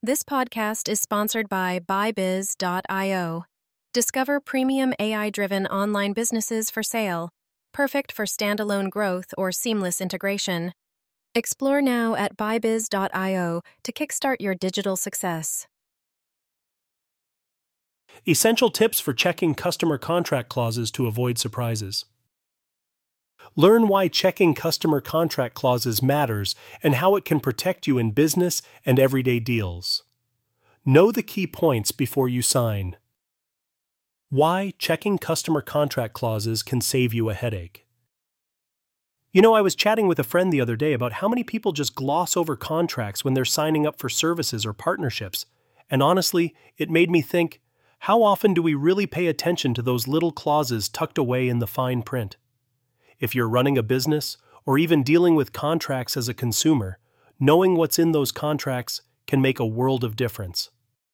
This podcast is sponsored by BuyBiz.io. Discover premium AI-driven online businesses for sale, perfect for standalone growth or seamless integration. Explore now at BuyBiz.io to kickstart your digital success. Essential tips for checking customer contract clauses to avoid surprises. Learn why checking customer contract clauses matters and how it can protect you in business and everyday deals. Know the key points before you sign. Why checking customer contract clauses can save you a headache. I was chatting with a friend the other day about how many people just gloss over contracts when they're signing up for services or partnerships, and honestly, it made me think, how often do we really pay attention to those little clauses tucked away in the fine print? If you're running a business, or even dealing with contracts as a consumer, knowing what's in those contracts can make a world of difference.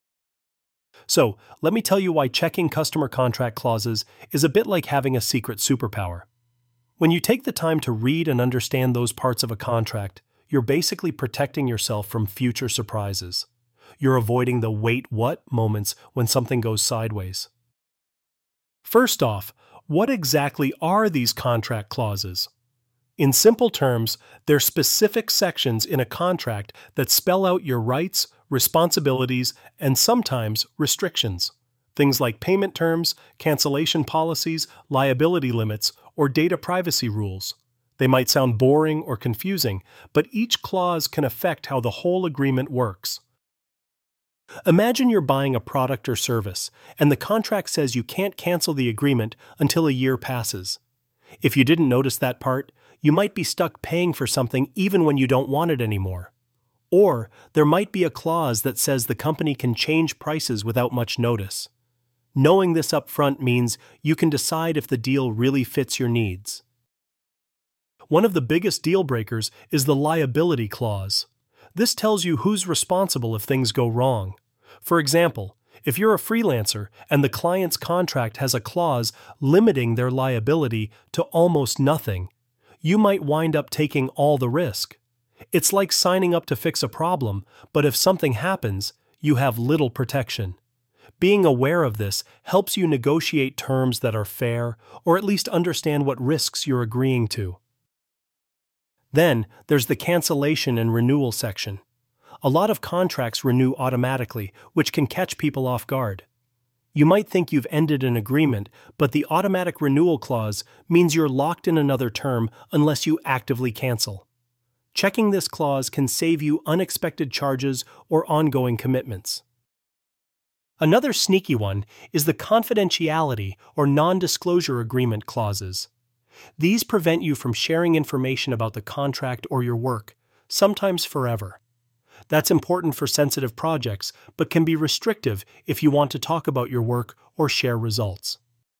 So, let me tell you why checking customer contract clauses is a bit like having a secret superpower. When you take the time to read and understand those parts of a contract, you're basically protecting yourself from future surprises. You're avoiding the wait what moments when something goes sideways. First off, what exactly are these contract clauses? In simple terms, they're specific sections in a contract that spell out your rights, responsibilities, and sometimes restrictions. Things like payment terms, cancellation policies, liability limits, or data privacy rules. They might sound boring or confusing, but each clause can affect how the whole agreement works. Imagine you're buying a product or service, and the contract says you can't cancel the agreement until a year passes. If you didn't notice that part, you might be stuck paying for something even when you don't want it anymore. Or there might be a clause that says the company can change prices without much notice. Knowing this up front means you can decide if the deal really fits your needs. One of the biggest deal breakers is the liability clause. This tells you who's responsible if things go wrong. For example, if you're a freelancer and the client's contract has a clause limiting their liability to almost nothing, you might wind up taking all the risk. It's like signing up to fix a problem, but if something happens, you have little protection. Being aware of this helps you negotiate terms that are fair, or at least understand what risks you're agreeing to. Then, there's the cancellation and renewal section. A lot of contracts renew automatically, which can catch people off guard. You might think you've ended an agreement, but the automatic renewal clause means you're locked in another term unless you actively cancel. Checking this clause can save you unexpected charges or ongoing commitments. Another sneaky one is the confidentiality or non-disclosure agreement clauses. These prevent you from sharing information about the contract or your work, sometimes forever. That's important for sensitive projects, but can be restrictive if you want to talk about your work or share results.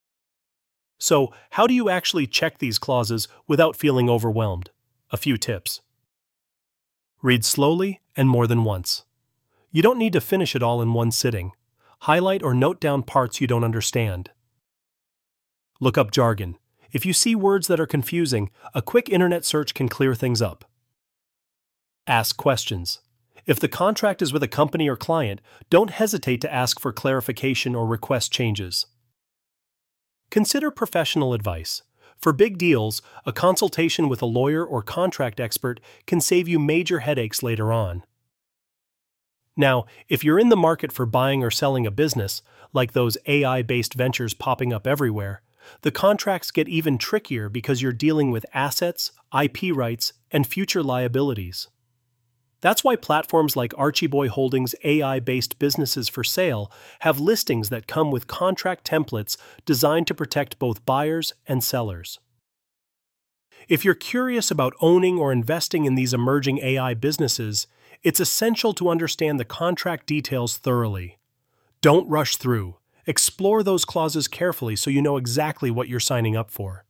So, how do you actually check these clauses without feeling overwhelmed? A few tips. Read slowly and more than once. You don't need to finish it all in one sitting. Highlight or note down parts you don't understand. Look up jargon. If you see words that are confusing, a quick internet search can clear things up. Ask questions. If the contract is with a company or client, don't hesitate to ask for clarification or request changes. Consider professional advice. For big deals, a consultation with a lawyer or contract expert can save you major headaches later on. Now, if you're in the market for buying or selling a business, like those AI-based ventures popping up everywhere, the contracts get even trickier because you're dealing with assets, IP rights, and future liabilities. That's why platforms like Archie-Boy Holdings' AI-based businesses for sale have listings that come with contract templates designed to protect both buyers and sellers. If you're curious about owning or investing in these emerging AI businesses, it's essential to understand the contract details thoroughly. Don't rush through. Explore those clauses carefully so you know exactly what you're signing up for.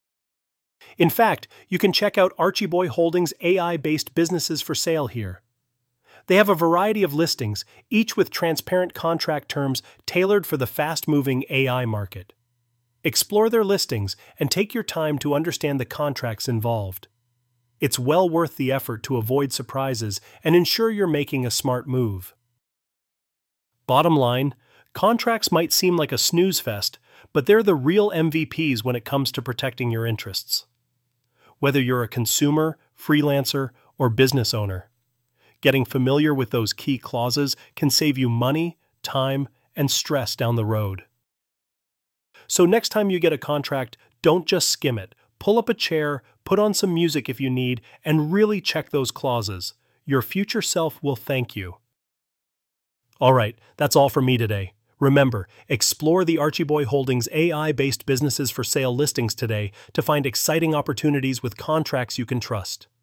In fact, you can check out Archie-Boy Holdings' AI-based businesses for sale here. They have a variety of listings, each with transparent contract terms tailored for the fast-moving AI market. Explore their listings and take your time to understand the contracts involved. It's well worth the effort to avoid surprises and ensure you're making a smart move. Bottom line, contracts might seem like a snooze fest, but they're the real MVPs when it comes to protecting your interests. Whether you're a consumer, freelancer, or business owner, getting familiar with those key clauses can save you money, time, and stress down the road. So next time you get a contract, don't just skim it. Pull up a chair, put on some music if you need, and really check those clauses. Your future self will thank you. All right, that's all for me today. Remember, explore the Archieboy Holdings AI-based businesses for sale listings today to find exciting opportunities with contracts you can trust.